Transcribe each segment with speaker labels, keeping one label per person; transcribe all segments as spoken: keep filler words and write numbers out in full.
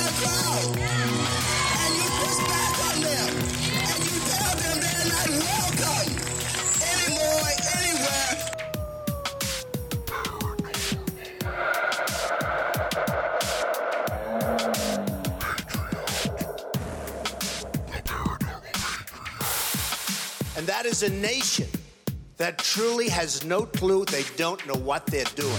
Speaker 1: a cloud. And you push back on them. And you tell them they're not welcome anymore, anywhere. And that is a nation that truly has no clue. They don't know what they're doing.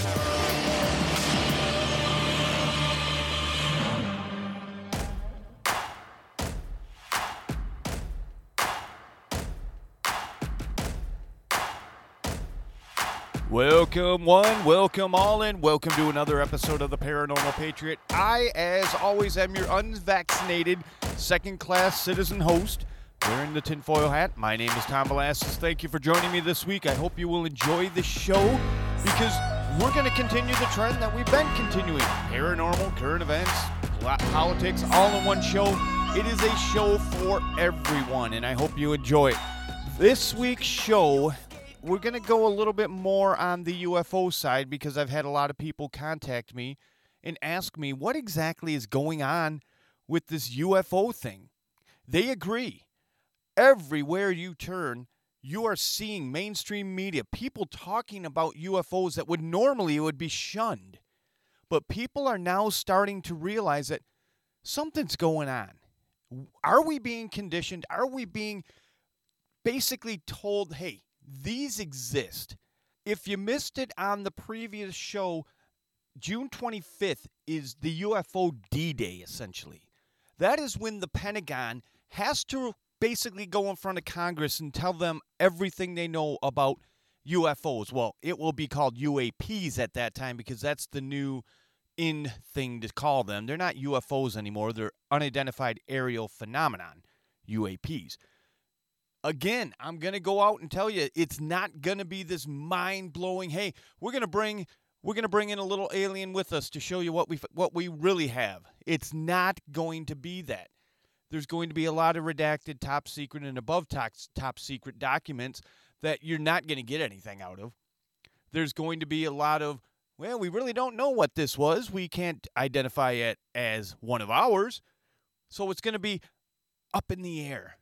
Speaker 2: Welcome one, welcome all, and welcome to another episode of the Paranormal Patriot. I, as always, am your unvaccinated second-class citizen host, wearing the tinfoil hat. My name is Tom Velasquez. Thank you for joining me this week. I hope you will enjoy the show because we're going to continue the trend that we've been continuing. Paranormal, current events, politics, all in one show. It is a show for everyone, and I hope you enjoy it. This week's show, we're going to go a little bit more on the U F O side because I've had a lot of people contact me and ask me what exactly is going on with this U F O thing. They agree. Everywhere you turn, you are seeing mainstream media, people talking about U F Os that would normally would be shunned. But people are now starting to realize that something's going on. Are we being conditioned? Are we being basically told, hey, these exist? If you missed it on the previous show, June twenty-fifth is the U F O D-Day, essentially. That is when the Pentagon has to basically go in front of Congress and tell them everything they know about U F Os. Well, it will be called U A Ps at that time because that's the new in thing to call them. They're not U F Os anymore. They're unidentified aerial phenomenon, U A Ps. Again, I'm going to go out and tell you it's not going to be this mind-blowing, hey, we're going to bring we're going to bring in a little alien with us to show you what we what we really have. It's not going to be that. There's going to be a lot of redacted top secret and above top, top secret documents that you're not going to get anything out of. There's going to be a lot of, well, we really don't know what this was. We can't identify it as one of ours. So it's going to be up in the air.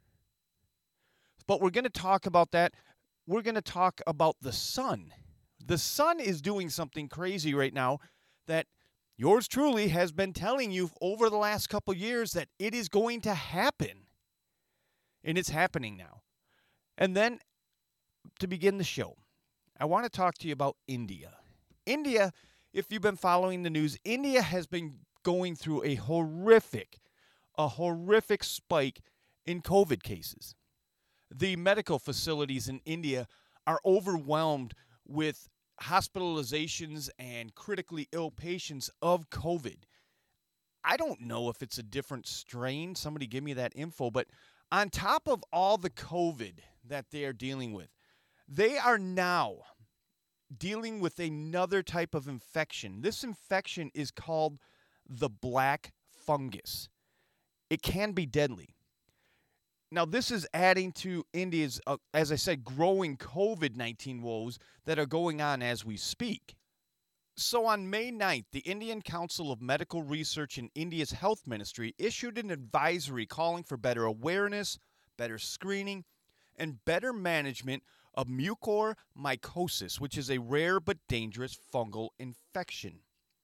Speaker 2: But we're going to talk about that. We're going to talk about the sun. The sun is doing something crazy right now that yours truly has been telling you over the last couple years that it is going to happen. And it's happening now. And then, to begin the show, I want to talk to you about India. India, if you've been following the news, India has been going through a horrific, a horrific spike in COVID cases. The medical facilities in India are overwhelmed with hospitalizations and critically ill patients of COVID. I don't know if it's a different strain. Somebody give me that info. But on top of all the COVID that they are dealing with, they are now dealing with another type of infection. This infection is called the black fungus. It can be deadly. Now, this is adding to India's, uh, as I said, growing COVID nineteen woes that are going on as we speak. So on May ninth, the Indian Council of Medical Research in India's Health Ministry issued an advisory calling for better awareness, better screening, and better management of mucormycosis, which is a rare but dangerous fungal infection.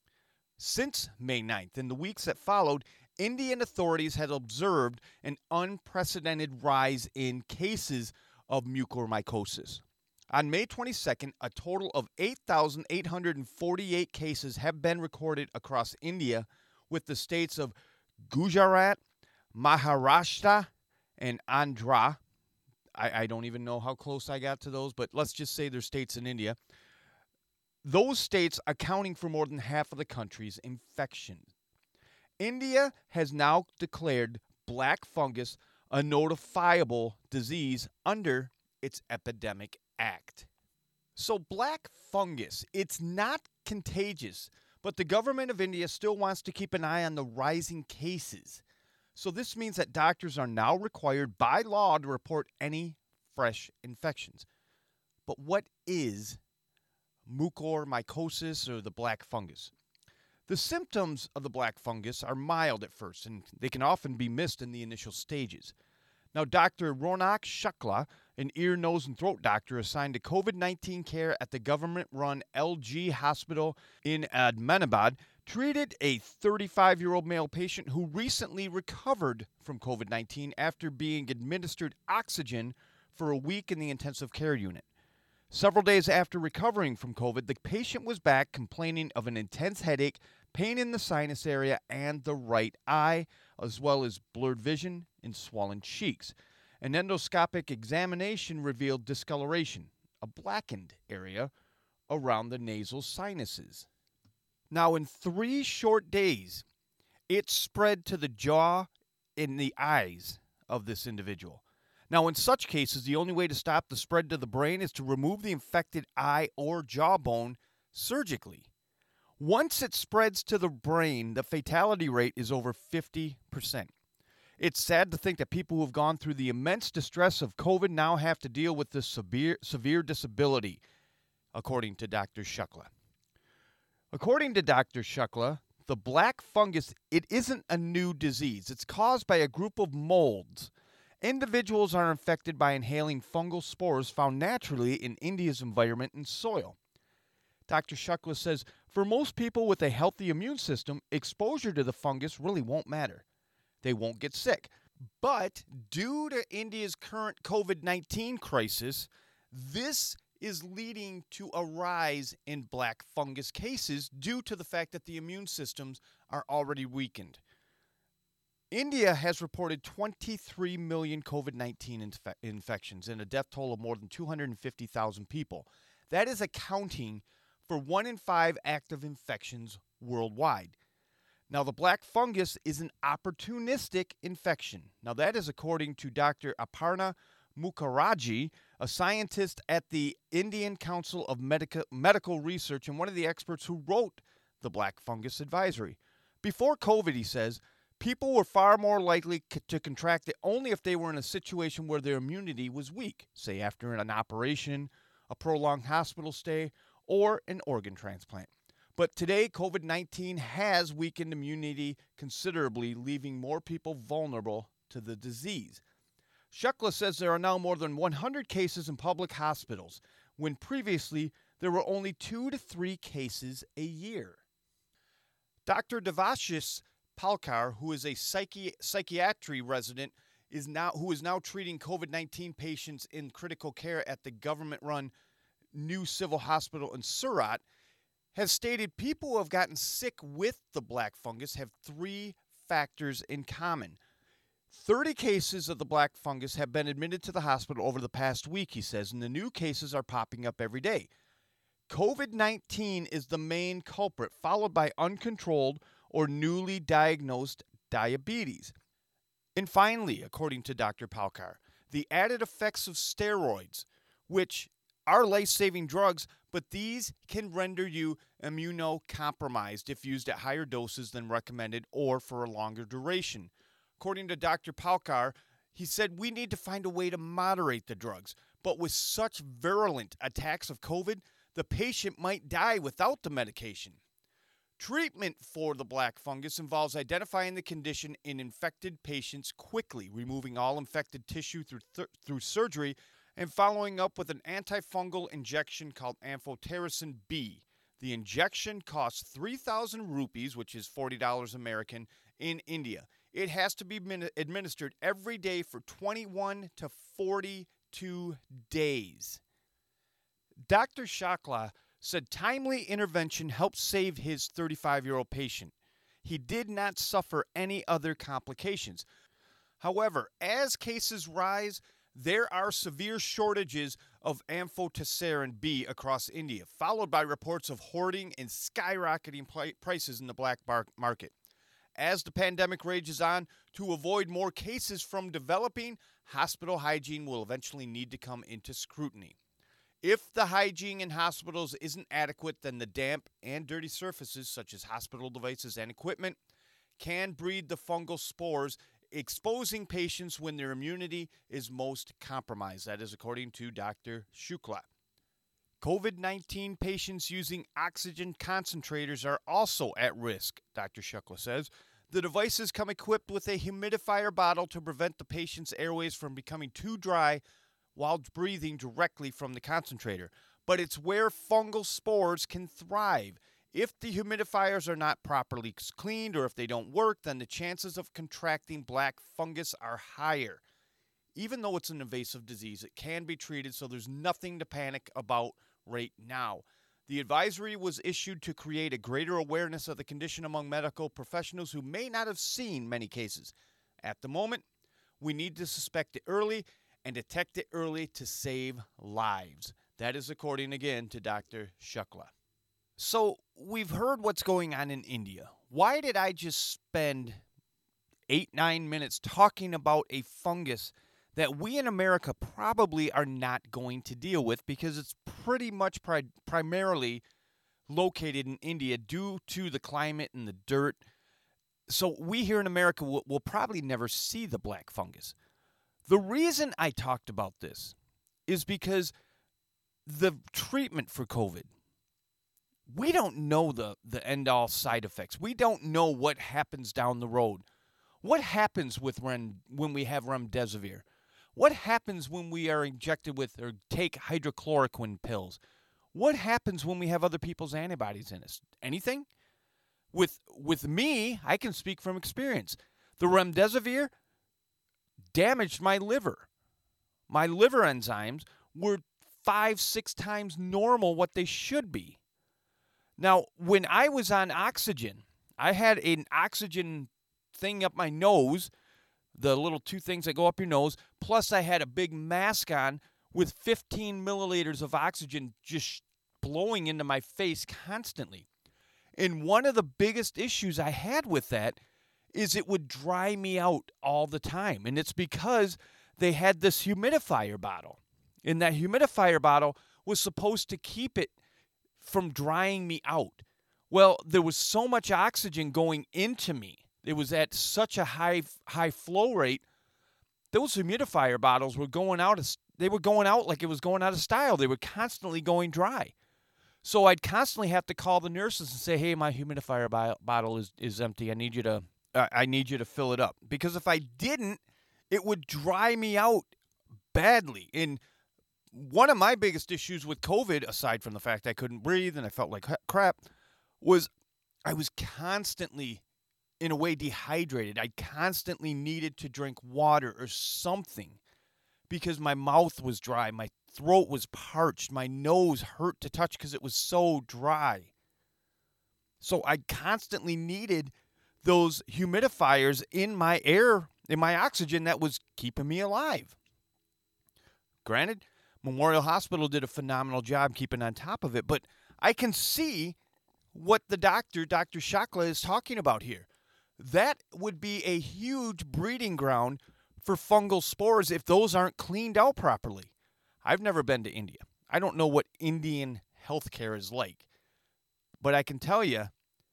Speaker 2: Since May ninth, in the weeks that followed, Indian authorities had observed an unprecedented rise in cases of mucormycosis. On May twenty-second, a total of eight thousand eight hundred forty-eight cases have been recorded across India, with the states of Gujarat, Maharashtra, and Andhra. I, I don't even know how close I got to those, but let's just say they're states in India. Those states accounting for more than half of the country's infections. India has now declared black fungus a notifiable disease under its Epidemic Act. So black fungus, it's not contagious, but the government of India still wants to keep an eye on the rising cases. So this means that doctors are now required by law to report any fresh infections. But what is mucormycosis or the black fungus? The symptoms of the black fungus are mild at first, and they can often be missed in the initial stages. Now, Doctor Ronak Shukla, an ear, nose, and throat doctor assigned to COVID nineteen care at the government-run L G Hospital in Ahmedabad, treated a thirty-five-year-old male patient who recently recovered from COVID nineteen after being administered oxygen for a week in the intensive care unit. Several days after recovering from COVID, the patient was back complaining of an intense headache, pain in the sinus area, and the right eye, as well as blurred vision and swollen cheeks. An endoscopic examination revealed discoloration, a blackened area around the nasal sinuses. Now, in three short days, it spread to the jaw and the eyes of this individual. Now, in such cases, the only way to stop the spread to the brain is to remove the infected eye or jawbone surgically. Once it spreads to the brain, the fatality rate is over fifty percent. It's sad to think that people who have gone through the immense distress of COVID now have to deal with this severe, severe disability, according to Doctor Shukla. According to Doctor Shukla, the black fungus, it isn't a new disease. It's caused by a group of molds. Individuals are infected by inhaling fungal spores found naturally in India's environment and soil. Doctor Shukla says, for most people with a healthy immune system, exposure to the fungus really won't matter. They won't get sick. But due to India's current COVID nineteen crisis, this is leading to a rise in black fungus cases due to the fact that the immune systems are already weakened. India has reported twenty-three million COVID nineteen inf- infections and a death toll of more than two hundred fifty thousand people. That is accounting for one in five active infections worldwide. Now, the black fungus is an opportunistic infection. Now, that is according to Doctor Aparna Mukherjee, a scientist at the Indian Council of Medica- Medical Research and one of the experts who wrote the Black Fungus Advisory. Before COVID, he says, people were far more likely c- to contract it only if they were in a situation where their immunity was weak, say after an operation, a prolonged hospital stay, or an organ transplant. But today, COVID nineteen has weakened immunity considerably, leaving more people vulnerable to the disease. Shukla says there are now more than one hundred cases in public hospitals, when previously there were only two to three cases a year. Doctor Devashis Palkar, who is a psychi- psychiatry resident, is now who is now treating COVID nineteen patients in critical care at the government-run new civil hospital in Surat, has stated people who have gotten sick with the black fungus have three factors in common. thirty cases of the black fungus have been admitted to the hospital over the past week, he says, and the new cases are popping up every day. COVID nineteen is the main culprit, followed by uncontrolled or newly diagnosed diabetes. And finally, according to Doctor Palkar, the added effects of steroids, which are life-saving drugs, but these can render you immunocompromised if used at higher doses than recommended or for a longer duration. According to Doctor Palkar, he said we need to find a way to moderate the drugs, but with such virulent attacks of COVID, the patient might die without the medication. Treatment for the black fungus involves identifying the condition in infected patients quickly, removing all infected tissue through th- through surgery, and following up with an antifungal injection called amphotericin B. The injection costs three thousand rupees, which is forty dollars American, in India. It has to be min- administered every day for twenty-one to forty-two days. Doctor Shukla said timely intervention helped save his thirty-five-year-old patient. He did not suffer any other complications. However, as cases rise, there are severe shortages of amphotericin B across India, followed by reports of hoarding and skyrocketing pl- prices in the black bar- market. As the pandemic rages on, to avoid more cases from developing, hospital hygiene will eventually need to come into scrutiny. If the hygiene in hospitals isn't adequate, then the damp and dirty surfaces, such as hospital devices and equipment, can breed the fungal spores, exposing patients when their immunity is most compromised. That is according to Doctor Shukla. COVID nineteen patients using oxygen concentrators are also at risk, Doctor Shukla says. The devices come equipped with a humidifier bottle to prevent the patient's airways from becoming too dry while breathing directly from the concentrator. But it's where fungal spores can thrive. If the humidifiers are not properly cleaned or if they don't work, then the chances of contracting black fungus are higher. Even though it's an invasive disease, it can be treated, so there's nothing to panic about right now. The advisory was issued to create a greater awareness of the condition among medical professionals who may not have seen many cases. At the moment, we need to suspect it early and detect it early to save lives. That is according, again, to Doctor Shukla. So, we've heard what's going on in India. Why did I just spend eight, nine minutes talking about a fungus that we in America probably are not going to deal with because it's pretty much pri- primarily located in India due to the climate and the dirt. So we here in America will, will probably never see the black fungus. The reason I talked about this is because the treatment for COVID, we don't know the, the end-all side effects. We don't know what happens down the road. What happens with rem, when we have remdesivir? What happens when we are injected with or take hydrochloroquine pills? What happens when we have other people's antibodies in us? Anything? With with me, I can speak from experience. The remdesivir damaged my liver. My liver enzymes were five, six times normal what they should be. Now, when I was on oxygen, I had an oxygen thing up my nose, the little two things that go up your nose, plus I had a big mask on with fifteen milliliters of oxygen just blowing into my face constantly. And one of the biggest issues I had with that is it would dry me out all the time. And it's because they had this humidifier bottle. And that humidifier bottle was supposed to keep it from drying me out. Well, there was so much oxygen going into me. It was at such a high high flow rate. Those humidifier bottles were going out. Of, they were going out like it was going out of style. They were constantly going dry. So I'd constantly have to call the nurses and say, "Hey, my humidifier bi- bottle is, is empty. I need you to uh, I need you to fill it up." Because if I didn't, it would dry me out badly. And one of my biggest issues with COVID, aside from the fact I couldn't breathe and I felt like crap, was I was constantly, in a way, dehydrated. I constantly needed to drink water or something because my mouth was dry, my throat was parched, my nose hurt to touch because it was so dry. So I constantly needed those humidifiers in my air, in my oxygen that was keeping me alive. Granted, Memorial Hospital did a phenomenal job keeping on top of it, but I can see what the doctor, Doctor Shukla, is talking about here. That would be a huge breeding ground for fungal spores if those aren't cleaned out properly. I've never been to India. I don't know what Indian healthcare is like. But I can tell you,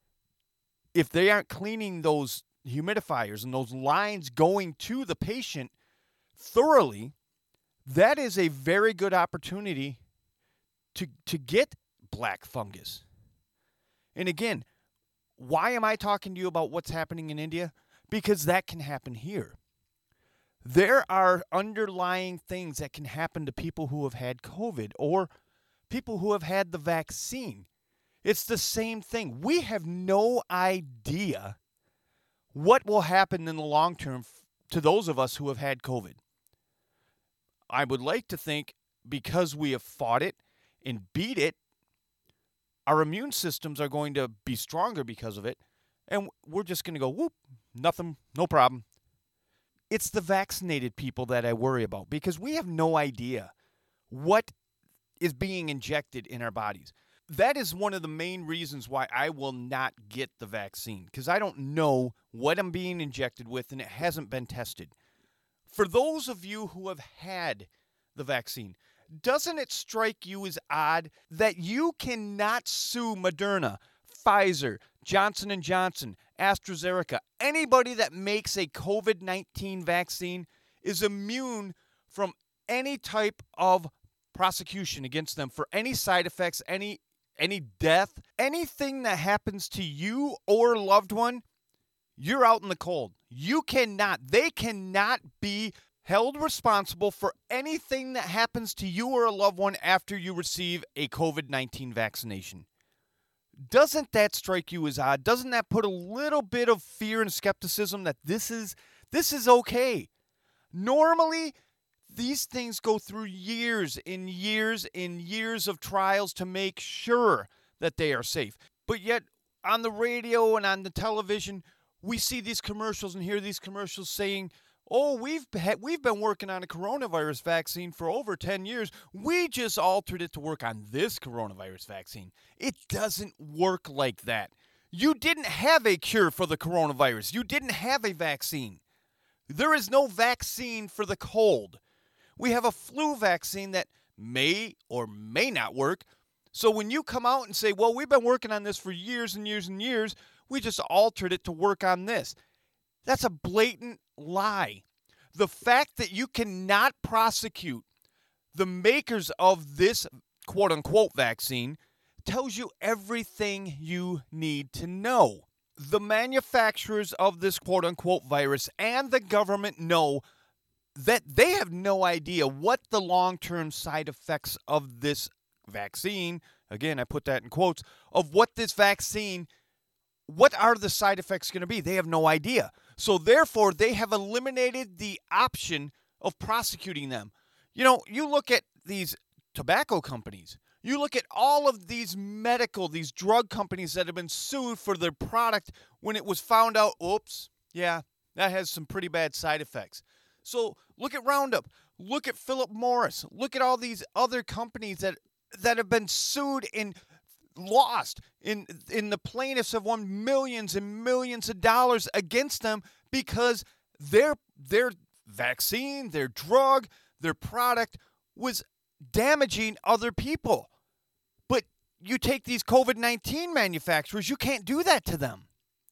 Speaker 2: if they aren't cleaning those humidifiers and those lines going to the patient thoroughly, that is a very good opportunity to, to get black fungus. And again, why am I talking to you about what's happening in India? Because that can happen here. There are underlying things that can happen to people who have had COVID or people who have had the vaccine. It's the same thing. We have no idea what will happen in the long term to those of us who have had COVID. I would like to think because we have fought it and beat it, our immune systems are going to be stronger because of it, and we're just going to go, whoop, nothing, no problem. It's the vaccinated people that I worry about because we have no idea what is being injected in our bodies. That is one of the main reasons why I will not get the vaccine, because I don't know what I'm being injected with, and it hasn't been tested. For those of you who have had the vaccine, doesn't it strike you as odd that you cannot sue Moderna, Pfizer, Johnson and Johnson, AstraZeneca, anybody that makes a COVID nineteen vaccine is immune from any type of prosecution against them for any side effects, any any death, anything that happens to you or loved one, you're out in the cold. You cannot, they cannot be held responsible for anything that happens to you or a loved one after you receive a covid nineteen vaccination. Doesn't that strike you as odd? Doesn't that put a little bit of fear and skepticism that this is this is okay? Normally, these things go through years and years and years of trials to make sure that they are safe. But yet, on the radio and on the television, we see these commercials and hear these commercials saying, oh, we've we've been working on a coronavirus vaccine for over ten years. We just altered it to work on this coronavirus vaccine. It doesn't work like that. You didn't have a cure for the coronavirus. You didn't have a vaccine. There is no vaccine for the cold. We have a flu vaccine that may or may not work. So when you come out and say, well, we've been working on this for years and years and years, we just altered it to work on this. That's a blatant lie. The fact that you cannot prosecute the makers of this quote-unquote vaccine tells you everything you need to know. The manufacturers of this quote-unquote virus and the government know that they have no idea what the long-term side effects of this vaccine, again, I put that in quotes, of what this vaccine, what are the side effects going to be? They have no idea. So therefore, they have eliminated the option of prosecuting them. You know, you look at these tobacco companies. You look at all of these medical, these drug companies that have been sued for their product when it was found out, oops, yeah, that has some pretty bad side effects. So look at Roundup. Look at Philip Morris. Look at all these other companies that that have been sued and lost. In, in the plaintiffs have won millions and millions of dollars against them because their their vaccine, their drug, their product was damaging other people. But you take these covid nineteen manufacturers, you can't do that to them.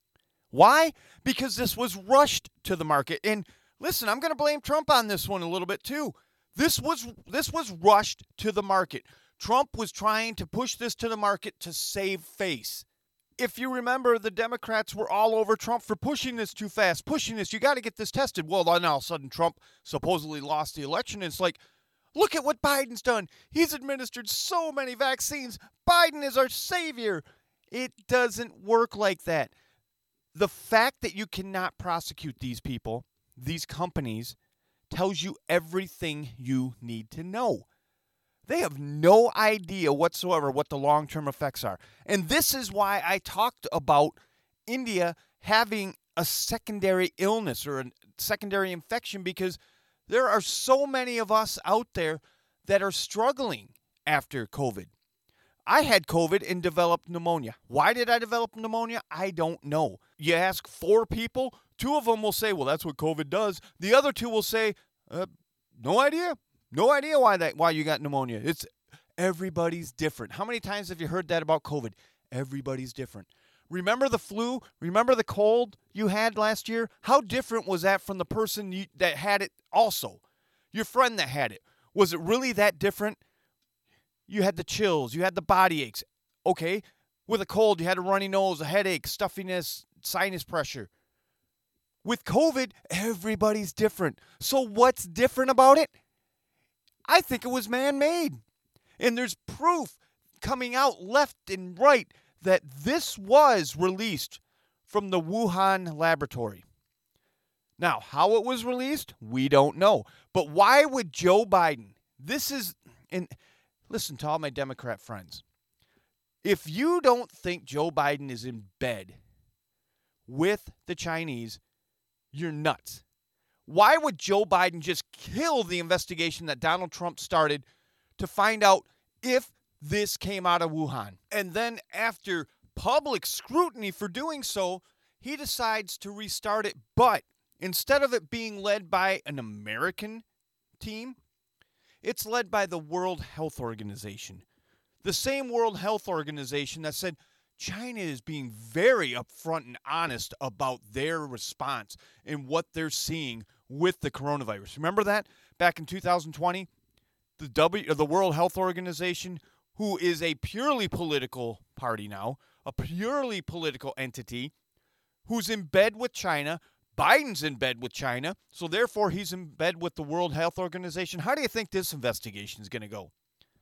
Speaker 2: Why? Because this was rushed to the market. And listen, I'm going to blame Trump on this one a little bit too. This was this was rushed to the market. Trump was trying to push this to the market to save face. If you remember, the Democrats were all over Trump for pushing this too fast, pushing this. You got to get this tested. Well, then all of a sudden Trump supposedly lost the election. It's like, look at what Biden's done. He's administered so many vaccines. Biden is our savior. It doesn't work like that. The fact that you cannot prosecute these people, these companies, tells you everything you need to know. They have no idea whatsoever what the long-term effects are. And this is why I talked about India having a secondary illness or a secondary infection, because there are so many of us out there that are struggling after COVID. I had COVID and developed pneumonia. Why did I develop pneumonia? I don't know. You ask four people, two of them will say, well, that's what COVID does. The other two will say, uh, no idea. No idea why that why you got pneumonia. It's everybody's different. How many times have you heard that about COVID? Everybody's different. Remember the flu? Remember the cold you had last year? How different was that from the person you, that had it also? Your friend that had it. Was it really that different? You had the chills. You had the body aches. Okay. With a cold, you had a runny nose, a headache, stuffiness, sinus pressure. With COVID, everybody's different. So what's different about it? I think it was man-made. And there's proof coming out left and right that this was released from the Wuhan laboratory. Now, how it was released, we don't know. But why would Joe Biden, this is, and listen to all my Democrat friends, if you don't think Joe Biden is in bed with the Chinese, you're nuts. Why would Joe Biden just kill the investigation that Donald Trump started to find out if this came out of Wuhan? And then after public scrutiny for doing so, he decides to restart it. But instead of it being led by an American team, it's led by the World Health Organization. The same World Health Organization that said China is being very upfront and honest about their response and what they're seeing with the coronavirus. Remember that back in two thousand twenty? the W, the World Health Organization, who is a purely political party now, a purely political entity, who's in bed with China. Biden's in bed with China, so therefore he's in bed with the World Health Organization. How do you think this investigation is going to go?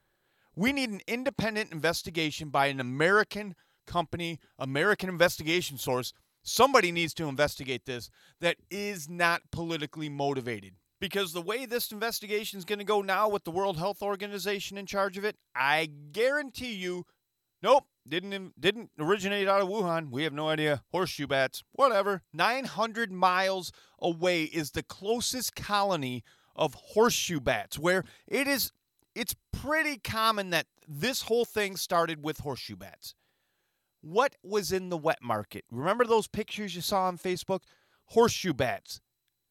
Speaker 2: We need an independent investigation by an American company, American investigation source. Somebody needs to investigate this that is not politically motivated. Because the way this investigation is going to go now with the World Health Organization in charge of it, I guarantee you, nope, didn't didn't originate out of Wuhan. We have no idea. Horseshoe bats, whatever. nine hundred miles away is the closest colony of horseshoe bats, where it is, it's pretty common that this whole thing started with horseshoe bats. What was in the wet market? Remember those pictures you saw on Facebook? Horseshoe bats.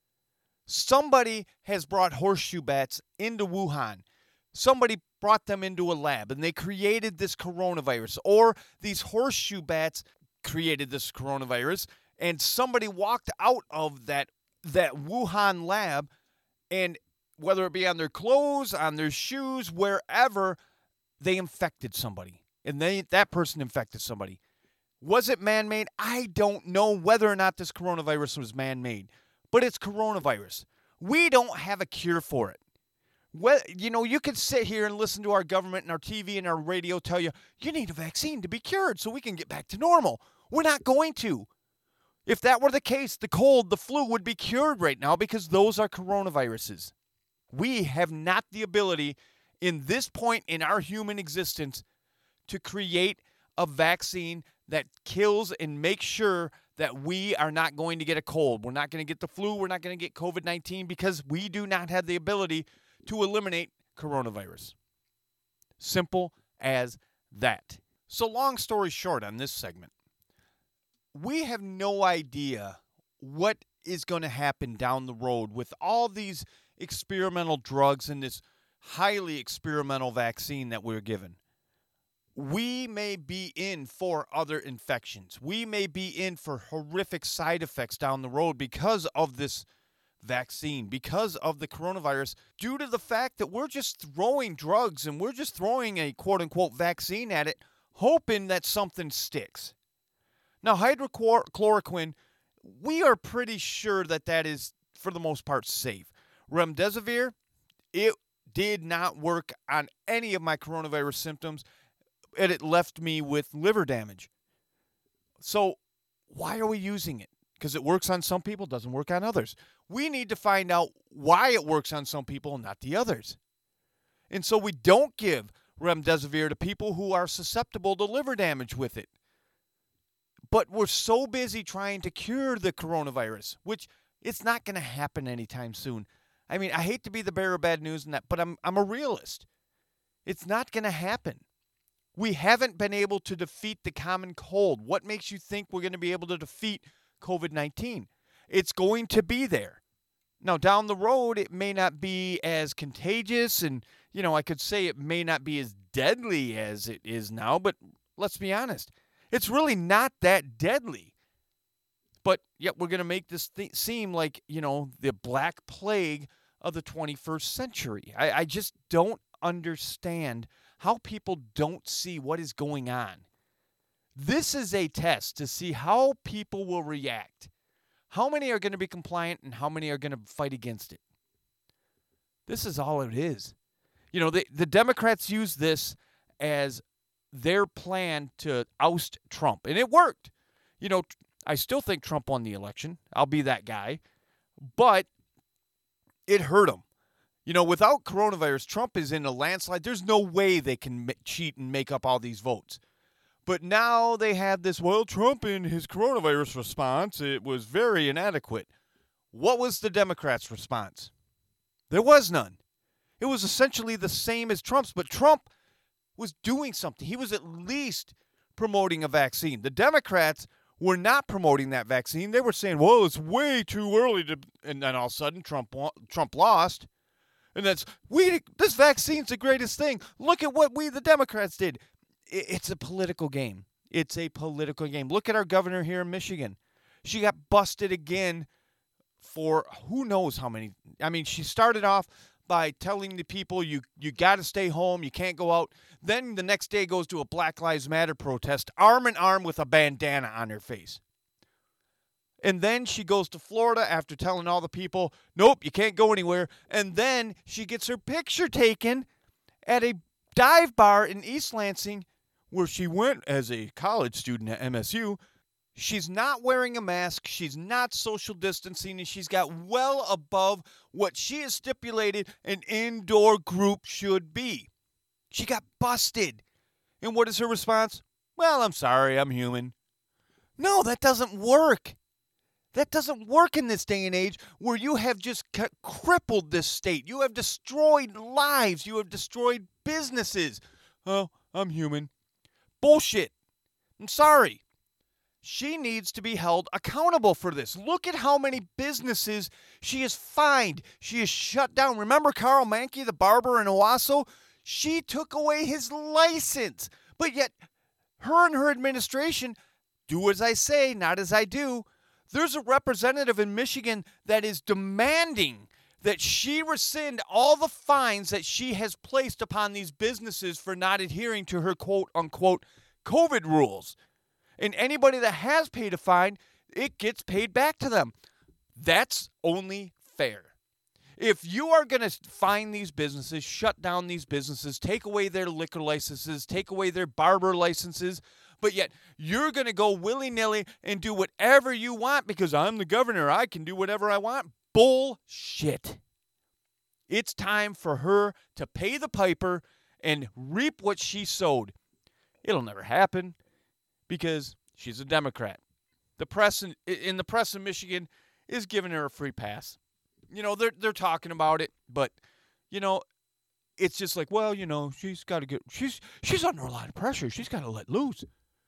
Speaker 2: Somebody has brought horseshoe bats into Wuhan. Somebody brought them into a lab, and they created this coronavirus. Or these horseshoe bats created this coronavirus, and somebody walked out of that, that Wuhan lab, and whether it be on their clothes, on their shoes, wherever, they infected somebody. And they that person infected somebody. Was it man-made? I don't know whether or not this coronavirus was man-made. But it's coronavirus. We don't have a cure for it. Well, you know, you could sit here and listen to our government and our T V and our radio tell you, you need a vaccine to be cured so we can get back to normal. We're not going to. If that were the case, the cold, the flu would be cured right now because those are coronaviruses. We have not the ability in this point in our human existence to create a vaccine that kills and makes sure that we are not going to get a cold. We're not going to get the flu. We're not going to get covid nineteen because we do not have the ability to eliminate coronavirus. Simple as that. So long story short on this segment, we have no idea what is going to happen down the road with all these experimental drugs and this highly experimental vaccine that we're given. We may be in for other infections. We may be in for horrific side effects down the road because of this vaccine, because of the coronavirus, due to the fact that we're just throwing drugs and we're just throwing a quote-unquote vaccine at it, hoping that something sticks. Now, hydrochloroquine, we are pretty sure that that is, for the most part, safe. Remdesivir, it did not work on any of my coronavirus symptoms, and it left me with liver damage. So why are we using it? Because it works on some people, doesn't work on others. We need to find out why it works on some people and not the others. And so we don't give remdesivir to people who are susceptible to liver damage with it. But we're so busy trying to cure the coronavirus, which it's not going to happen anytime soon. I mean, I hate to be the bearer of bad news in that, but I'm I'm a realist. It's not going to happen. We haven't been able to defeat the common cold. What makes you think we're going to be able to defeat covid nineteen? It's going to be there. Now, down the road, it may not be as contagious, and, you know, I could say it may not be as deadly as it is now, but let's be honest. It's really not that deadly. But yet we're going to make this th- seem like, you know, the Black Plague of the twenty-first century. I, I just don't understand how people don't see what is going on. This is a test to see how people will react. How many are going to be compliant and how many are going to fight against it? This is all it is. You know, the, the Democrats use this as their plan to oust Trump, and it worked. You know, I still think Trump won the election. I'll be that guy. But it hurt him. You know, without coronavirus, Trump is in a landslide. There's no way they can cheat and make up all these votes. But now they have this, well, Trump in his coronavirus response, it was very inadequate. What was the Democrats' response? There was none. It was essentially the same as Trump's, but Trump was doing something. He was at least promoting a vaccine. The Democrats were not promoting that vaccine. They were saying, well, it's way too early to, and then all of a sudden Trump Trump lost. And that's, we, this vaccine's the greatest thing. Look at what we, the Democrats, did. It's a political game. It's a political game. Look at our governor here in Michigan. She got busted again for who knows how many. I mean, she started off by telling the people you, you got to stay home, you can't go out. Then the next day goes to a Black Lives Matter protest, arm in arm with a bandana on her face. And then she goes to Florida after telling all the people, nope, you can't go anywhere. And then she gets her picture taken at a dive bar in East Lansing where she went as a college student at M S U. She's not wearing a mask, she's not social distancing, and she's got well above what she has stipulated an indoor group should be. She got busted. And what is her response? Well, I'm sorry, I'm human. No, that doesn't work. That doesn't work in this day and age where you have just c- crippled this state. You have destroyed lives. You have destroyed businesses. Oh, I'm human. Bullshit. I'm sorry. She needs to be held accountable for this. Look at how many businesses she has fined. She has shut down. Remember Carl Mankey, the barber in Owasso? She took away his license. But yet, her and her administration do as I say, not as I do. There's a representative in Michigan that is demanding that she rescind all the fines that she has placed upon these businesses for not adhering to her quote-unquote COVID rules. And anybody that has paid a fine, it gets paid back to them. That's only fair. If you are going to fine these businesses, shut down these businesses, take away their liquor licenses, take away their barber licenses, but yet you're going to go willy-nilly and do whatever you want because I'm the governor, I can do whatever I want. Bullshit. It's time for her to pay the piper and reap what she sowed. It'll never happen. Because she's a Democrat. The press in, in the press in Michigan is giving her a free pass. You know, they're they're talking about it, but you know, it's just like, well, you know, she's got to get she's she's under a lot of pressure. She's got to let loose.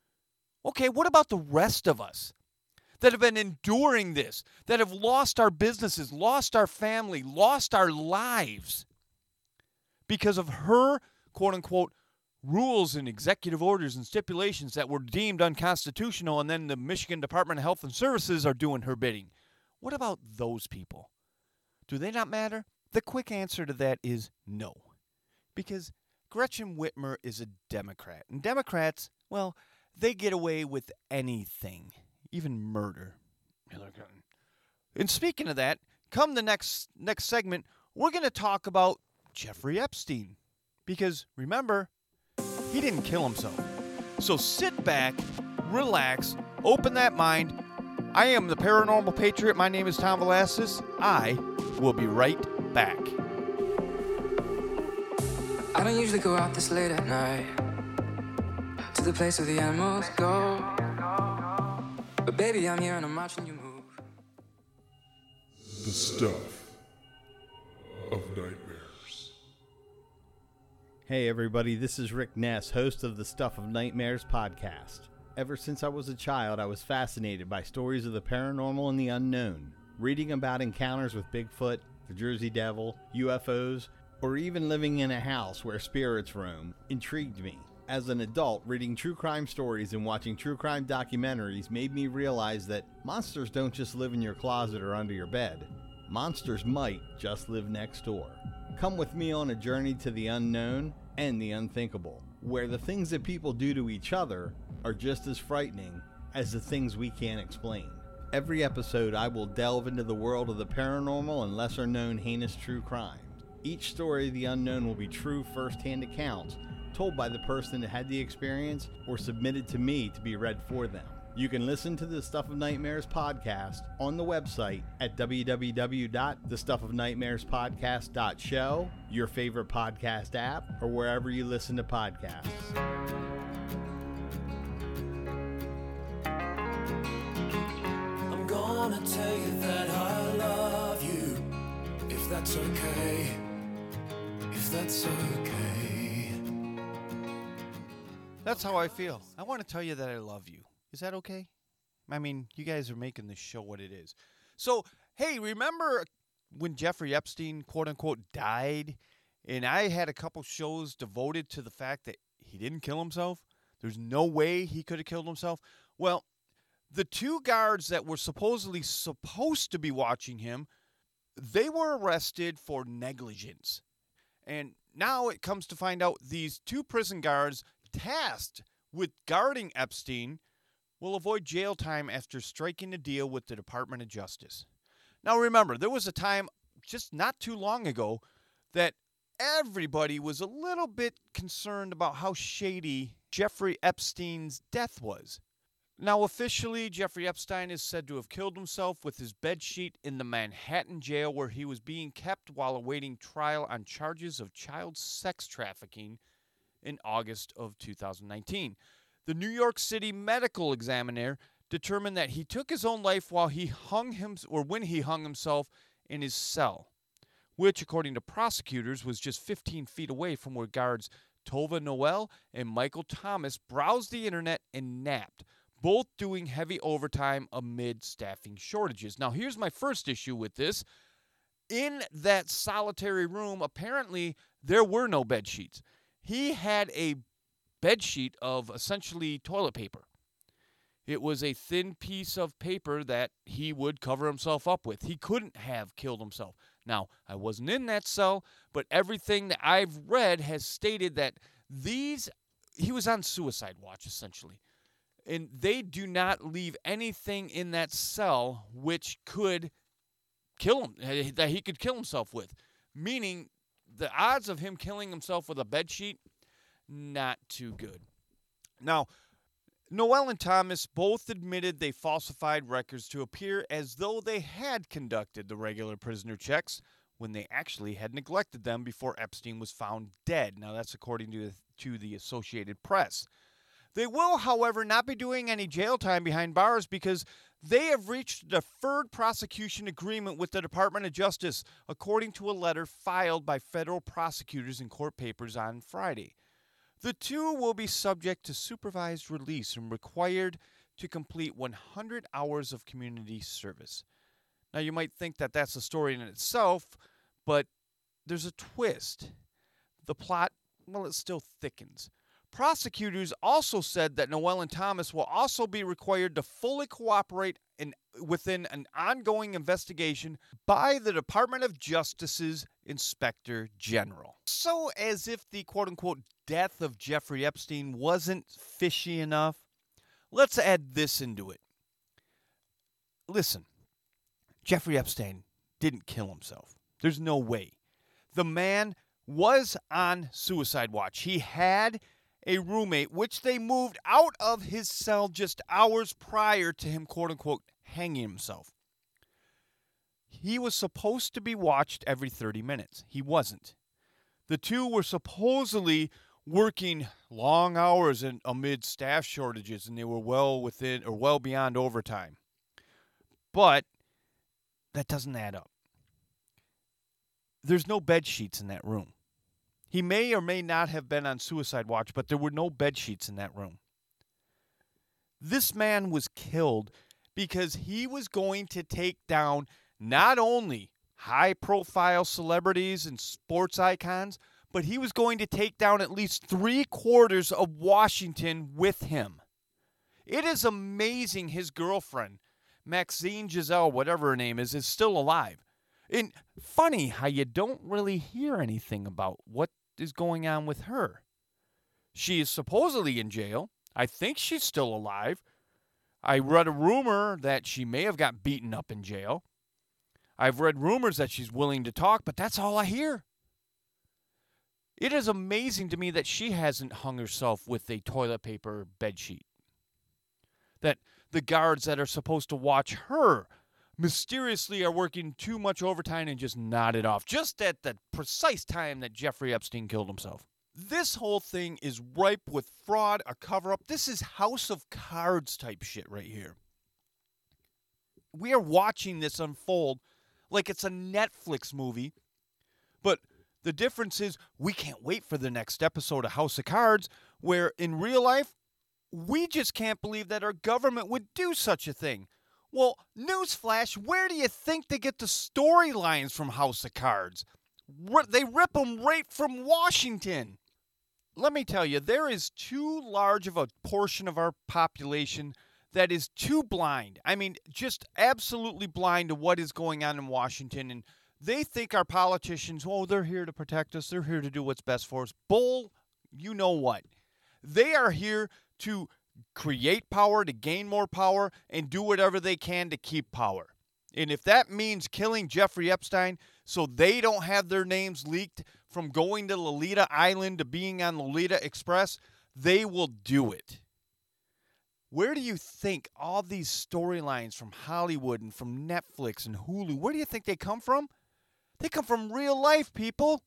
Speaker 2: Okay, what about the rest of us that have been enduring this, that have lost our businesses, lost our family, lost our lives because of her quote unquote rules and executive orders and stipulations that were deemed unconstitutional, and then the Michigan Department of Health and Services are doing her bidding? What about those people? Do they not matter? The quick answer to that is no. Because Gretchen Whitmer is a Democrat. And Democrats, well, they get away with anything, even murder. And speaking of that, come the next next segment, we're going to talk about Jeffrey Epstein. Because remember, he didn't kill himself. So sit back, relax, open that mind. I am the Paranormal Patriot. My name is Tom Velasquez. I will be right back.
Speaker 3: I don't usually go out this late at night to the place where the animals go. But baby, I'm here and I'm watching you move.
Speaker 4: The stuff of nightmares.
Speaker 5: Hey everybody, this is Rick Ness, host of the Stuff of Nightmares podcast. Ever since I was a child, I was fascinated by stories of the paranormal and the unknown. Reading about encounters with Bigfoot, the Jersey Devil, U F Os, or even living in a house where spirits roam intrigued me. As an adult, reading true crime stories and watching true crime documentaries made me realize that monsters don't just live in your closet or under your bed. Monsters might just live next door. Come with me on a journey to the unknown and the unthinkable, where the things that people do to each other are just as frightening as the things we can't explain. Every episode, I will delve into the world of the paranormal and lesser-known heinous true crimes. Each story of the unknown will be true first-hand accounts told by the person that had the experience or submitted to me to be read for them. You can listen to the Stuff of Nightmares podcast on the website at w w w dot the stuff of nightmares podcast dot show, your favorite podcast app, or wherever you listen to podcasts.
Speaker 1: I'm gonna tell you that I love you, if that's okay, if that's okay.
Speaker 2: That's how I feel. I want to tell you that I love you. Is that okay? I mean, you guys are making this show what it is. So, hey, remember when Jeffrey Epstein, quote-unquote, died? And I had a couple shows devoted to the fact that he didn't kill himself? There's no way he could have killed himself? Well, the two guards that were supposedly supposed to be watching him they were arrested for negligence. And now it comes to find out these two prison guards tasked with guarding Epstein will avoid jail time after striking a deal with the Department of Justice. Now remember, there was a time just not too long ago that everybody was a little bit concerned about how shady Jeffrey Epstein's death was. Now officially, Jeffrey Epstein is said to have killed himself with his bedsheet in the Manhattan jail where he was being kept while awaiting trial on charges of child sex trafficking in August of two thousand nineteen. The New York City medical examiner determined that he took his own life while he hung him, or when he hung himself in his cell, which, according to prosecutors, was just fifteen feet away from where guards Tova Noel and Michael Thomas browsed the internet and napped, both doing heavy overtime amid staffing shortages. Now, here's my first issue with this. In that solitary room, apparently, there were no bed sheets. He had a bed sheet of essentially toilet paper. It was a thin piece of paper that he would cover himself up with. He couldn't have killed himself. Now, I wasn't in that cell, but everything that I've read has stated that these, he was on suicide watch, essentially. And they do not leave anything in that cell which could kill him, that he could kill himself with. Meaning, the odds of him killing himself with a bedsheet, not too good. Now, Noel and Thomas both admitted they falsified records to appear as though they had conducted the regular prisoner checks when they actually had neglected them before Epstein was found dead. Now, that's according to, to the Associated Press. They will, however, not be doing any jail time behind bars because they have reached a deferred prosecution agreement with the Department of Justice, according to a letter filed by federal prosecutors in court papers on Friday. The two will be subject to supervised release and required to complete one hundred hours of community service. Now, you might think that that's a story in itself, but there's a twist. The plot, well, it still thickens. Prosecutors also said that Noel and Thomas will also be required to fully cooperate in, within an ongoing investigation by the Department of Justice's Inspector General. So, as if the quote-unquote death of Jeffrey Epstein wasn't fishy enough, let's add this into it. Listen, Jeffrey Epstein didn't kill himself. There's no way. The man was on suicide watch. He had a roommate, which they moved out of his cell just hours prior to him, quote-unquote, hanging himself. He was supposed to be watched every thirty minutes. He wasn't. The two were supposedly working long hours in, amid staff shortages, and they were well within or well beyond overtime. But that doesn't add up. There's no bed sheets in that room. He may or may not have been on suicide watch, but there were no bed sheets in that room. This man was killed because he was going to take down not only high-profile celebrities and sports icons, but he was going to take down at least three-quarters of Washington with him. It is amazing his girlfriend, Maxine Giselle, whatever her name is, is still alive. And funny how you don't really hear anything about what is going on with her. She is supposedly in jail. I think she's still alive. I read a rumor that she may have got beaten up in jail. I've read rumors that she's willing to talk, but that's all I hear. It is amazing to me that she hasn't hung herself with a toilet paper bedsheet. That the guards that are supposed to watch her mysteriously are working too much overtime and just nodded off, just at the precise time that Jeffrey Epstein killed himself. This whole thing is ripe with fraud, a cover-up. This is House of Cards type shit right here. We are watching this unfold like it's a Netflix movie, but the difference is we can't wait for the next episode of House of Cards, where in real life, we just can't believe that our government would do such a thing. Well, newsflash, where do you think they get the storylines from House of Cards? R- they rip them right from Washington. Let me tell you, there is too large of a portion of our population that is too blind. I mean, just absolutely blind to what is going on in Washington and They think our politicians, oh, they're here to protect us. They're here to do what's best for us. Bull, you know what? They are here to create power, to gain more power, and do whatever they can to keep power. And if that means killing Jeffrey Epstein so they don't have their names leaked from going to Lolita Island to being on Lolita Express, they will do it. Where do you think all these storylines from Hollywood and from Netflix and Hulu, where do you think they come from? They come from real life, people.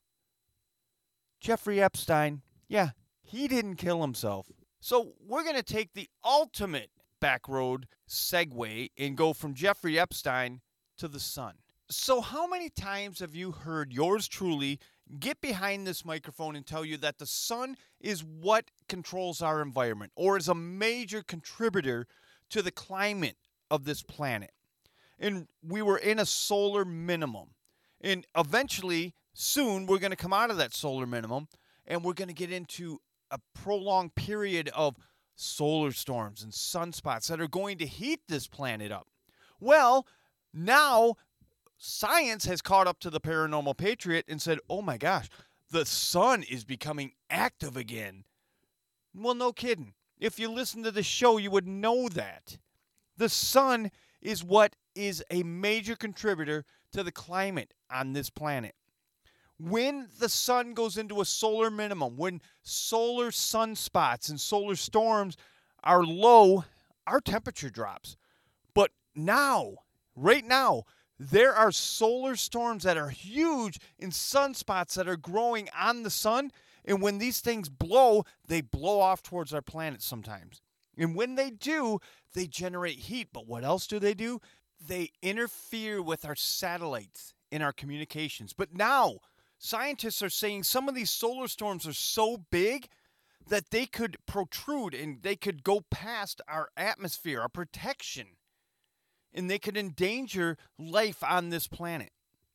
Speaker 2: Jeffrey Epstein, yeah, he didn't kill himself. So we're going to take the ultimate back road segue and go from Jeffrey Epstein to the sun. So how many times have you heard yours truly get behind this microphone and tell you that the sun is what controls our environment or is a major contributor to the climate of this planet? And we were in a solar minimum. And eventually, soon, we're going to come out of that solar minimum and we're going to get into a prolonged period of solar storms and sunspots that are going to heat this planet up. Well, now science has caught up to the Paranormal Patriot and said, oh my gosh, the sun is becoming active again. Well, no kidding. If you listen to the show, you would know that. The sun is what is a major contributor to the climate on this planet. When the sun goes into a solar minimum, when solar sunspots and solar storms are low, our temperature drops. But now, right now, there are solar storms that are huge and sunspots that are growing on the sun. And when these things blow, they blow off towards our planet sometimes. And when they do, they generate heat. But what else do they do? They interfere with our satellites in our communications. But now, scientists are saying some of these solar storms are so big that they could protrude and they could go past our atmosphere, our protection, and they could endanger life on this planet.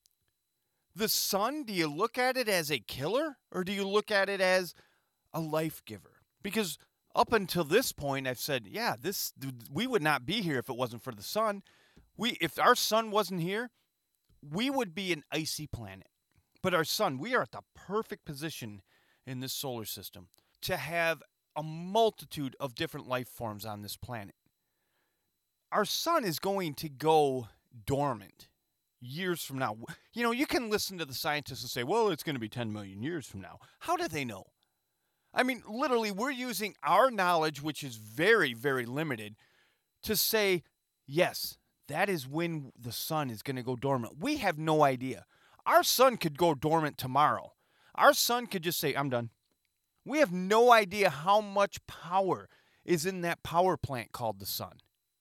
Speaker 2: The sun, do you look at it as a killer or do you look at it as a life giver? Because up until this point, I've said, yeah, this we would not be here if it wasn't for the sun. We, if our sun wasn't here, we would be an icy planet. But our sun, we are at the perfect position in this solar system to have a multitude of different life forms on this planet. Our sun is going to go dormant years from now. You know, you can listen to the scientists and say, well, it's going to be ten million years from now. How do they know? I mean, literally, we're using our knowledge, which is very, very limited, to say, yes, that is when the sun is going to go dormant. We have no idea. Our sun could go dormant tomorrow. Our sun could just say, I'm done. We have no idea how much power is in that power plant called the sun.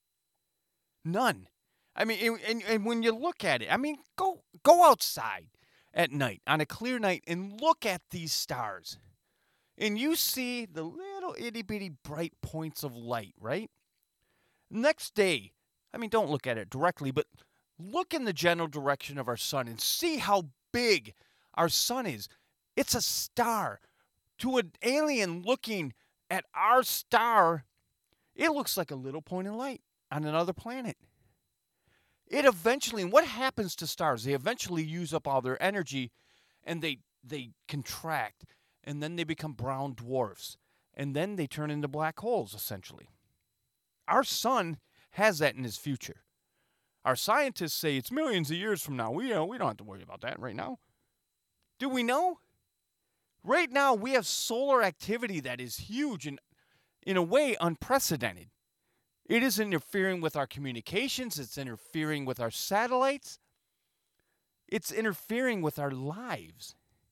Speaker 2: None. I mean, and, and when you look at it, I mean, go go outside at night, on a clear night, and look at these stars. And you see the little itty-bitty bright points of light, right? Next day, I mean, don't look at it directly, but look in the general direction of our sun and see how big our sun is. It's a star. To an alien looking at our star, it looks like a little point of light on another planet. It eventually, and what happens to stars? They eventually use up all their energy and they they contract, and then they become brown dwarfs, and then they turn into black holes, essentially. Our sun has that in its future. Our scientists say it's millions of years from now. We, uh, we don't have to worry about that right now. Do we know? Right now, we have solar activity that is huge and, in a way, unprecedented. It is interfering with our communications. It's interfering with our satellites. It's interfering with our lives.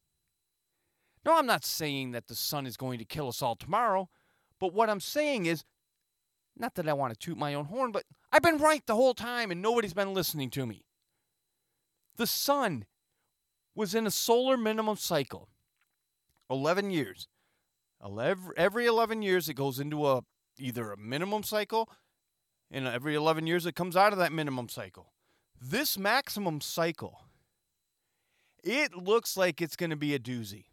Speaker 2: No, I'm not saying that the sun is going to kill us all tomorrow, but what I'm saying is, not that I want to toot my own horn, but I've been right the whole time and nobody's been listening to me. The sun was in a solar minimum cycle, eleven years. Every eleven years it goes into a either a minimum cycle, and every eleven years it comes out of that minimum cycle. This maximum cycle, it looks like it's going to be a doozy.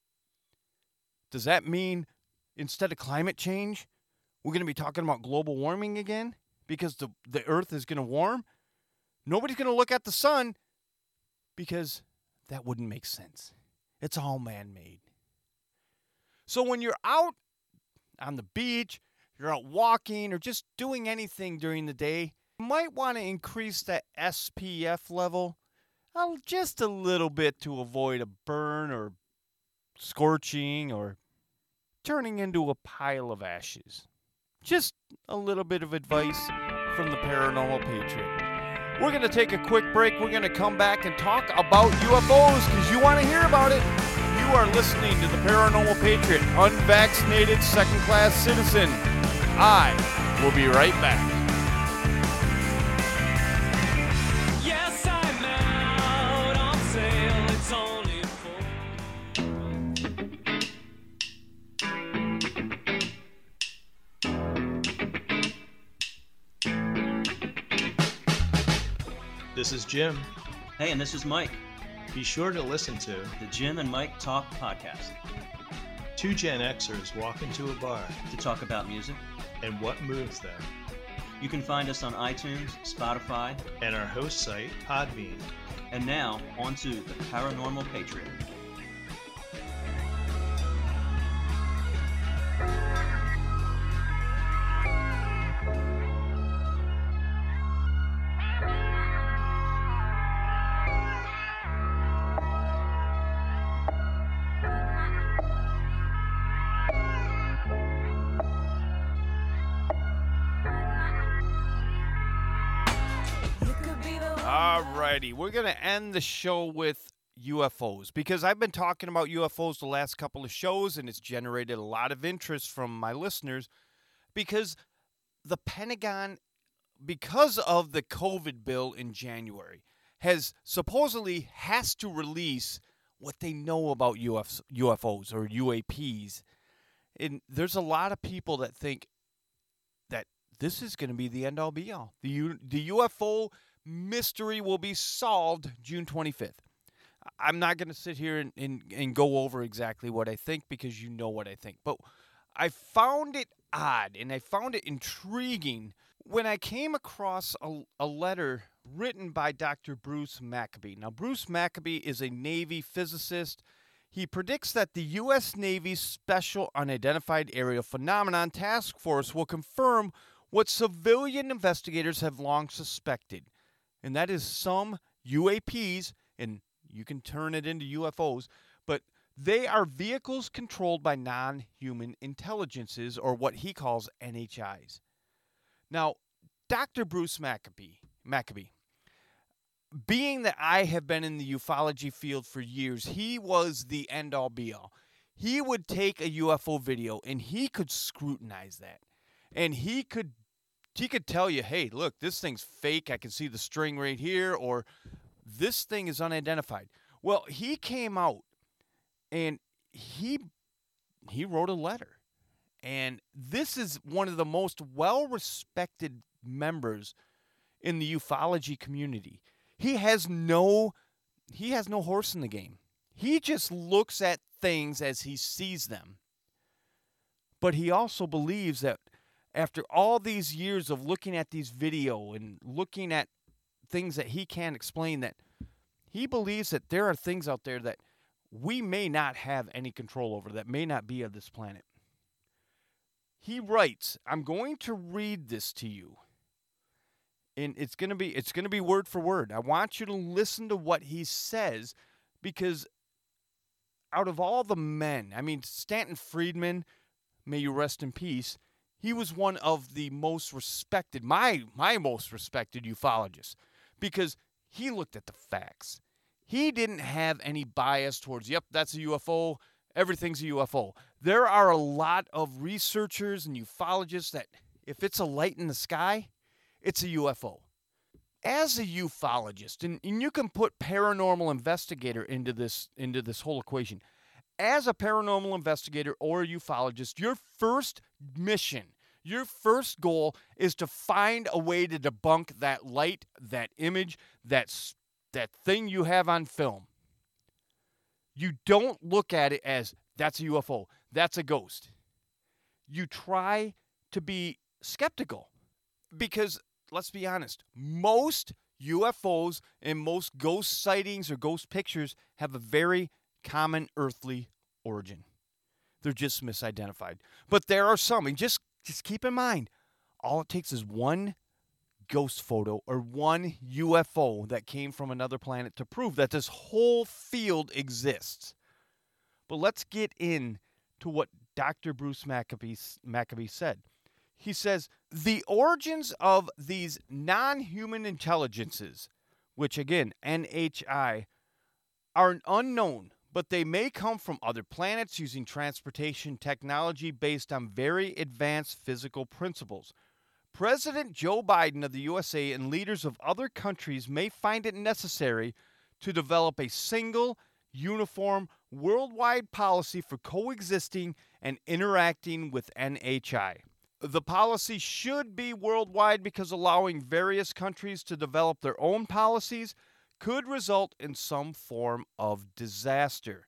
Speaker 2: Does that mean instead of climate change, we're going to be talking about global warming again because the, the earth is going to warm? Nobody's going to look at the sun because that wouldn't make sense. It's all man-made. So when you're out on the beach, you're out walking, or just doing anything during the day, you might want to increase that S P F level uh, just a little bit to avoid a burn or scorching or turning into a pile of ashes. Just a little bit of advice from the Paranormal Patriot. We're going to take a quick break. We're going to come back and talk about U F Os because you want to hear about it. You are listening to the Paranormal Patriot, unvaccinated second-class citizen. I will be right back.
Speaker 6: Yes, I'm out on sale. It's only
Speaker 7: This is Jim.
Speaker 8: Hey, and this is Mike.
Speaker 7: Be sure to listen to
Speaker 8: the Jim and Mike Talk Podcast.
Speaker 7: Two Gen Xers walk into a bar
Speaker 8: to talk about music
Speaker 7: and what moves them.
Speaker 8: You can find us on iTunes, Spotify,
Speaker 7: and our host site, Podbean.
Speaker 8: And now, on to the Paranormal Patriot.
Speaker 2: Alrighty, we're going to end the show with U F Os because I've been talking about U F Os the last couple of shows and it's generated a lot of interest from my listeners because the Pentagon, because of the COVID bill in January, has supposedly has to release what they know about U F Os or U A Ps. And there's a lot of people that think that this is going to be the end-all be-all. The, U- the U F O mystery will be solved June twenty-fifth. I'm not going to sit here and, and, and go over exactly what I think because you know what I think. But I found it odd and I found it intriguing when I came across a, a letter written by Doctor Bruce Maccabee. Now, Bruce Maccabee is a Navy physicist. He predicts that the U S Navy's Special Unidentified Aerial Phenomenon Task Force will confirm what civilian investigators have long suspected. And that is some U A Ps, and you can turn it into U F Os, but they are vehicles controlled by non-human intelligences, or what he calls N H Is. Now, Doctor Bruce Maccabee, Maccabee, being that I have been in the ufology field for years, he was the end-all be-all. He would take a U F O video, and he could scrutinize that. And he could He could tell you, hey, look, this thing's fake. I can see the string right here, or this thing is unidentified. Well, he came out and he he wrote a letter. And this is one of the most well-respected members in the ufology community. He has no he has no horse in the game. He just looks at things as he sees them. But he also believes that after all these years of looking at these video and looking at things that he can't explain, that he believes that there are things out there that we may not have any control over, that may not be of this planet. He writes, I'm going to read this to you. And it's going to be it's going to be word for word. I want you to listen to what he says because out of all the men, I mean, Stanton Friedman, may you rest in peace, he was one of the most respected, my my most respected ufologists, because he looked at the facts. He didn't have any bias towards, yep, that's a U F O, everything's a U F O. There are a lot of researchers and ufologists that if it's a light in the sky, it's a U F O. As a ufologist, and, and you can put paranormal investigator into this into this whole equation. As a paranormal investigator or a ufologist, your first mission, your first goal is to find a way to debunk that light, that image, that, that thing you have on film. You don't look at it as, that's a U F O, that's a ghost. You try to be skeptical because, let's be honest, most U F Os and most ghost sightings or ghost pictures have a very common earthly origin. They're just misidentified. But there are some, and just, just keep in mind, all it takes is one ghost photo or one U F O that came from another planet to prove that this whole field exists. But let's get in to what Doctor Bruce Maccabee, Maccabee said. He says, the origins of these non-human intelligences, which again, N H I, are unknown, but they may come from other planets using transportation technology based on very advanced physical principles. President Joe Biden of the U S A and leaders of other countries may find it necessary to develop a single, uniform, worldwide policy for coexisting and interacting with N H I. The policy should be worldwide because allowing various countries to develop their own policies could result in some form of disaster.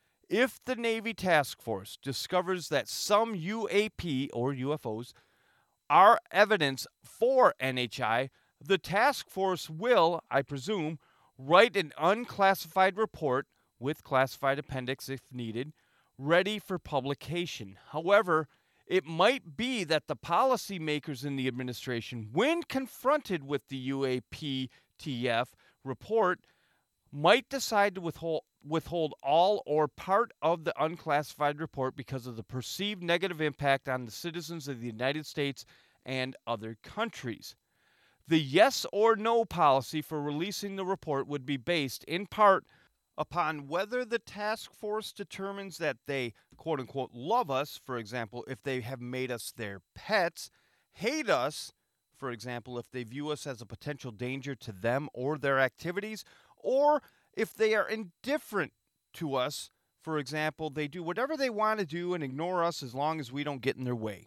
Speaker 2: If the Navy Task Force discovers that some U A P or U F Os are evidence for N H I, the task force will, I presume, write an unclassified report with classified appendix if needed, ready for publication. However, it might be that the policymakers in the administration, when confronted with the U A P T F report, might decide to withhold, withhold all or part of the unclassified report because of the perceived negative impact on the citizens of the United States and other countries. The yes or no policy for releasing the report would be based, in part, upon whether the task force determines that they, quote-unquote, love us, for example, if they have made us their pets, hate us, for example, if they view us as a potential danger to them or their activities, or if they are indifferent to us, for example, they do whatever they want to do and ignore us as long as we don't get in their way.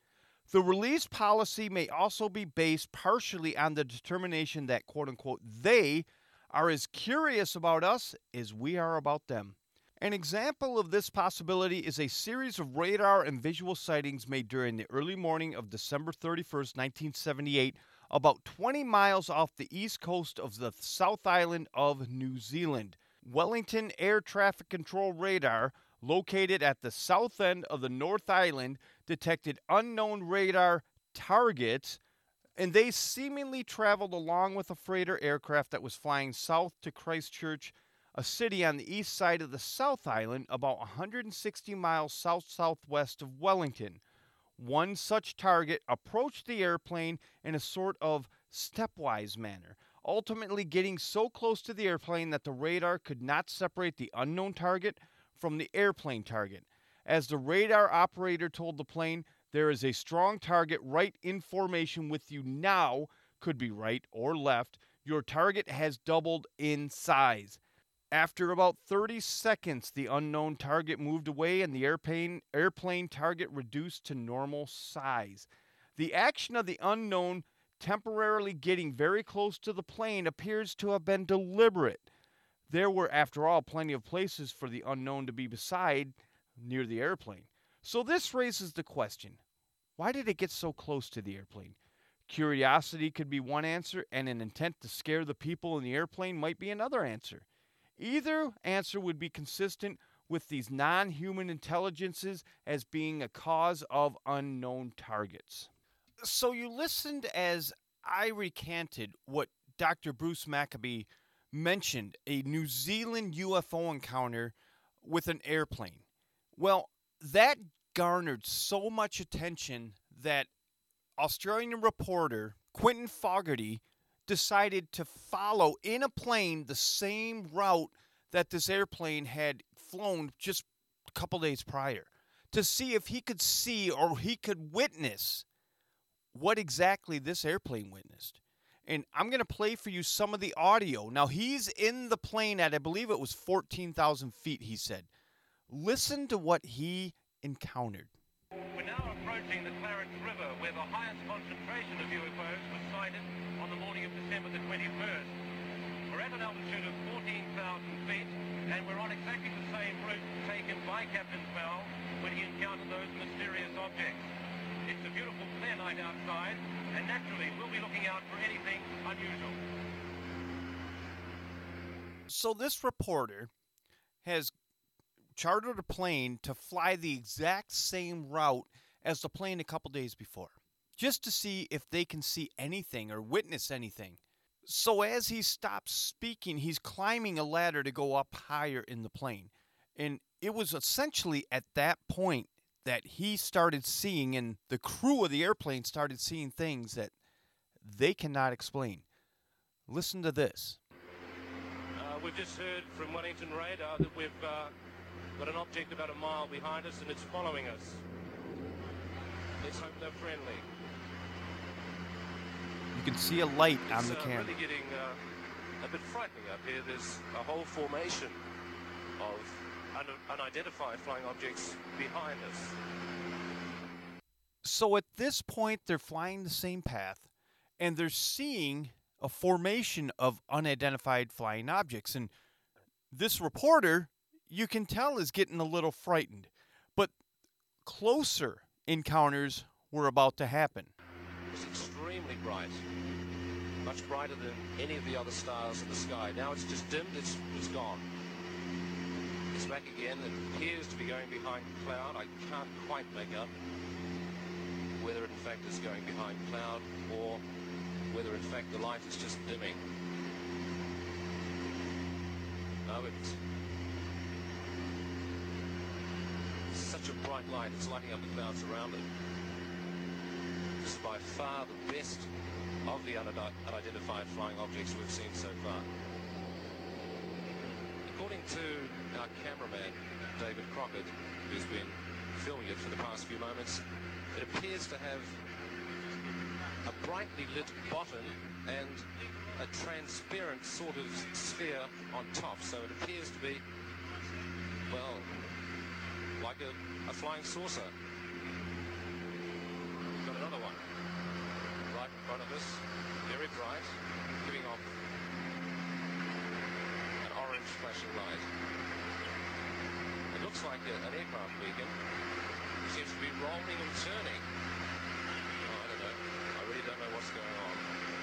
Speaker 2: The release policy may also be based partially on the determination that, quote-unquote, they are as curious about us as we are about them. An example of this possibility is a series of radar and visual sightings made during the early morning of December thirty-first, nineteen seventy-eight, about twenty miles off the east coast of the South Island of New Zealand. Wellington Air Traffic Control Radar, located at the south end of the North Island, detected unknown radar targets, and they seemingly traveled along with a freighter aircraft that was flying south to Christchurch, a city on the east side of the South Island, about one hundred sixty miles south-southwest of Wellington. One such target approached the airplane in a sort of stepwise manner, ultimately getting so close to the airplane that the radar could not separate the unknown target from the airplane target. As the radar operator told the plane, there is a strong target right in formation with you now, could be right or left. Your target has doubled in size. After about thirty seconds, the unknown target moved away and the airplane, airplane target reduced to normal size. The action of the unknown temporarily getting very close to the plane appears to have been deliberate. There were, after all, plenty of places for the unknown to be beside near the airplane. So this raises the question, why did it get so close to the airplane? Curiosity could be one answer, and an intent to scare the people in the airplane might be another answer. Either answer would be consistent with these non-human intelligences as being a cause of unknown targets. So you listened as I recanted what Doctor Bruce Maccabee mentioned, a New Zealand U F O encounter with an airplane. Well, that garnered so much attention that Australian reporter Quentin Fogarty decided to follow in a plane the same route that this airplane had flown just a couple days prior to see if he could see or he could witness what exactly this airplane witnessed. And I'm going to play for you some of the audio. Now, he's in the plane at, I believe it was fourteen thousand feet, he said. Listen to what he encountered.
Speaker 9: We're now approaching the Clarence River, where the highest concentration of U F Os was sighted on the morning of December the twenty-first. We're at an altitude of fourteen thousand feet, and we're on exactly the same route taken by Captain Bell when he encountered those mysterious objects. It's a beautiful clear night outside, and naturally we'll be looking out for anything unusual.
Speaker 2: So this reporter has chartered a plane to fly the exact same route as the plane a couple days before, just to see if they can see anything or witness anything. So as he stops speaking, he's climbing a ladder to go up higher in the plane. And it was essentially at that point that he started seeing, and the crew of the airplane started seeing things that they cannot explain. Listen to this.
Speaker 9: Uh, we've just heard from Wellington Radar that we've uh, got an object about a mile behind us and it's following us. Let's hope they're friendly.
Speaker 2: You can see a light on
Speaker 9: It's
Speaker 2: the
Speaker 9: uh,
Speaker 2: camera.
Speaker 9: really getting uh, a bit frightening up here. There's a whole formation of un- unidentified flying objects behind us.
Speaker 2: So at this point, they're flying the same path, and they're seeing a formation of unidentified flying objects. And this reporter, you can tell, is getting a little frightened. But closer encounters were about to happen.
Speaker 9: It's extremely bright, much brighter than any of the other stars in the sky. Now it's just dimmed, it's, it's gone. It's back again. It appears to be going behind cloud. I can't quite make up whether it in fact is going behind cloud or whether in fact the light is just dimming. No, it's such a bright light, it's lighting up the clouds around it. This is by far the best of the unid- unidentified flying objects we've seen so far. According to our cameraman, David Crockett, who's been filming it for the past few moments, it appears to have a brightly lit bottom and a transparent sort of sphere on top. So it appears to be, well, like a, a flying saucer. We've got another one right in front of us, very bright, giving off an orange flashing light. It looks like a, an aircraft beacon. It seems to be rolling and turning. Oh, I don't know. I really don't know what's going on.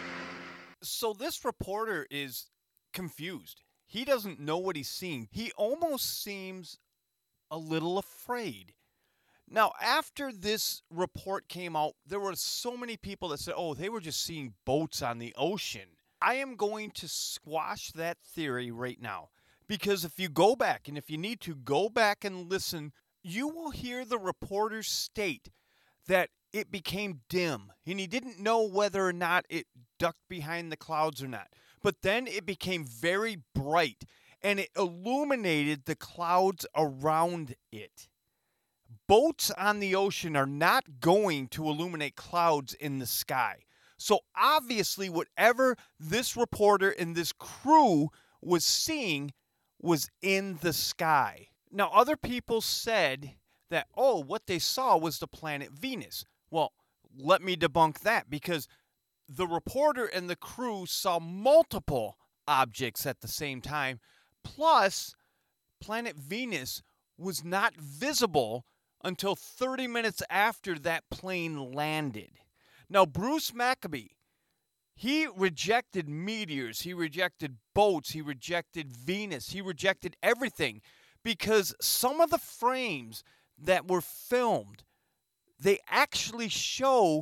Speaker 2: So this reporter is confused. He doesn't know what he's seeing. He almost seems a little afraid. Now, after this report came out, there were so many people that said, oh, they were just seeing boats on the ocean. I am going to squash that theory right now. Because if you go back, and if you need to go back and listen, you will hear the reporter state that it became dim. And he didn't know whether or not it ducked behind the clouds or not. But then it became very bright, and it illuminated the clouds around it. Boats on the ocean are not going to illuminate clouds in the sky. So obviously, whatever this reporter and this crew was seeing was in the sky. Now, other people said that, oh, what they saw was the planet Venus. Well, let me debunk that, because the reporter and the crew saw multiple objects at the same time. Plus, planet Venus was not visible until thirty minutes after that plane landed. Now, Bruce Maccabee, he rejected meteors, he rejected boats, he rejected Venus, he rejected everything, because some of the frames that were filmed, they actually show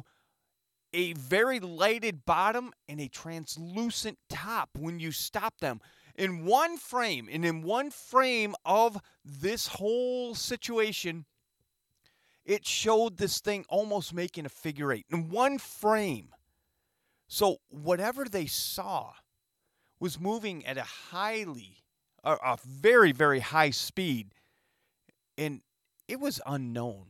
Speaker 2: a very lighted bottom and a translucent top when you stop them. In one frame, and in one frame of this whole situation, it showed this thing almost making a figure eight in one frame. So whatever they saw was moving at a highly, a, a very, very high speed, and it was unknown.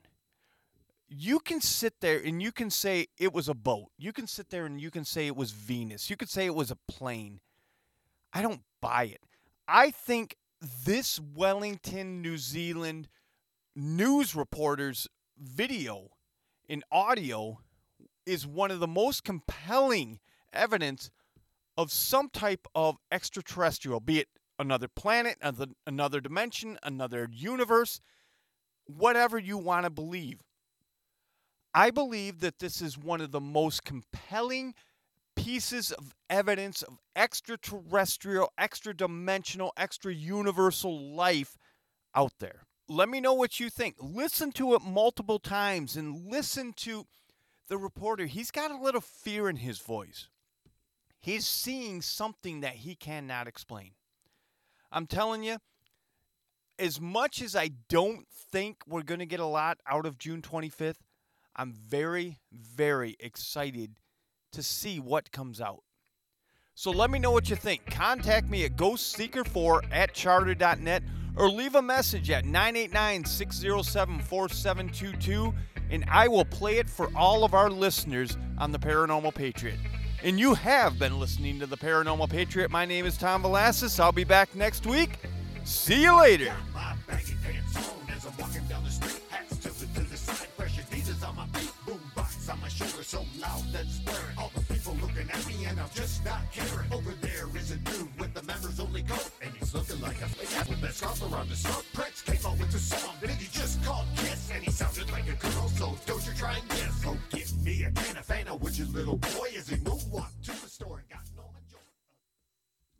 Speaker 2: You can sit there and you can say it was a boat. You can sit there and you can say it was Venus. You could say it was a plane. I don't buy it. I think this Wellington, New Zealand news reporter's video and audio is one of the most compelling evidence of some type of extraterrestrial, be it another planet, another, another dimension, another universe, whatever you want to believe. I believe that this is one of the most compelling pieces of evidence of extraterrestrial, extra-dimensional, extra-universal life out there. Let me know what you think. Listen to it multiple times and listen to the reporter. He's got a little fear in his voice. He's seeing something that he cannot explain. I'm telling you, as much as I don't think we're going to get a lot out of June twenty-fifth, I'm very, very excited to see what comes out. So let me know what you think. Contact me at ghost seeker four at charter dot net or leave a message at nine eight nine, six oh seven, four seven two two, and I will play it for all of our listeners on the Paranormal Patriot. And you have been listening to the Paranormal Patriot. My name is Tom Velasquez. I'll be back next week. See you later.
Speaker 1: My baggy pants on as I'm walking down the street. Hats tilted to the side, pressure pieces on my feet. Boombox on my shoulder, so loud that's blaring. All the people looking at me and I'm just not caring. Over there is a dude with the members only coat, and he's looking like a fake with that scarf around his throat. Prince came out with the song that he just called Kiss, and he sounded like a girl, so don't you try and guess. Go get me a can of Fanta with your little boy as he moonwalk